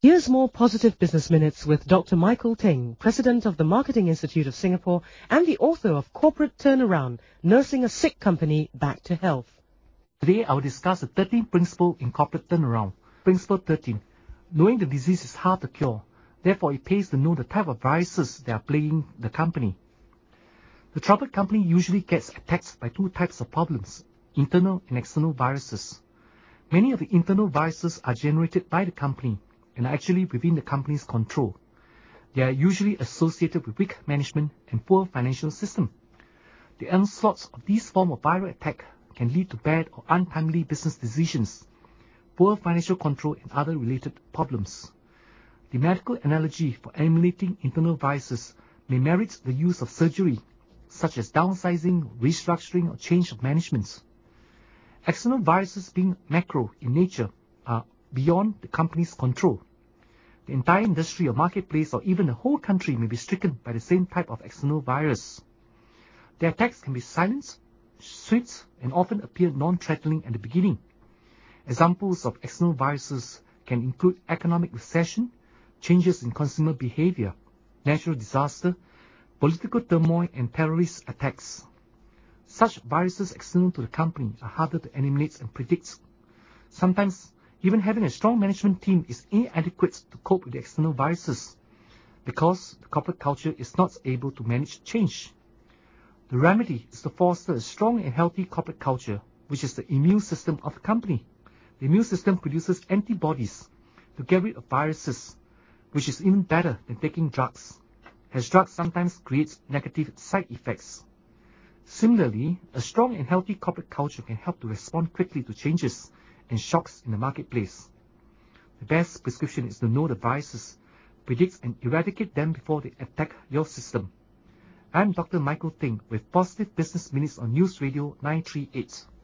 Here's more Positive Business Minutes with Dr. Michael Teng, President of the Marketing Institute of Singapore and the author of Corporate Turnaround, Nursing a Sick Company Back to Health. Today, I will discuss the 13th principle in corporate turnaround. Principle 13. Knowing the disease is hard to cure. Therefore, it pays to know the type of viruses that are plaguing the company. The troubled company usually gets attacked by two types of problems, internal and external viruses. Many of the internal viruses are generated by the company and are actually within the company's control. They are usually associated with weak management and poor financial system. The onslaught of these forms of viral attack can lead to bad or untimely business decisions, poor financial control, and other related problems. The medical analogy for eliminating internal viruses may merit the use of surgery, such as downsizing, restructuring, or change of management. External viruses, being macro in nature, are beyond the company's control. The entire industry or marketplace or even the whole country may be stricken by the same type of external virus. The attacks can be silent, swift, and often appear non-threatening at the beginning. Examples of external viruses can include economic recession, changes in consumer behavior, natural disaster, political turmoil, and terrorist attacks. Such viruses external to the company are harder to eliminate and predict. Sometimes, even having a strong management team is inadequate to cope with the external viruses because the corporate culture is not able to manage change. The remedy is to foster a strong and healthy corporate culture, which is the immune system of the company. The immune system produces antibodies to get rid of viruses, which is even better than taking drugs, as drugs sometimes create negative side effects. Similarly, a strong and healthy corporate culture can help to respond quickly to changes and shocks in the marketplace. The best prescription is to know the viruses, predict and eradicate them before they attack your system. I'm Dr. Michael Teng with Positive Business Minutes on News Radio 938.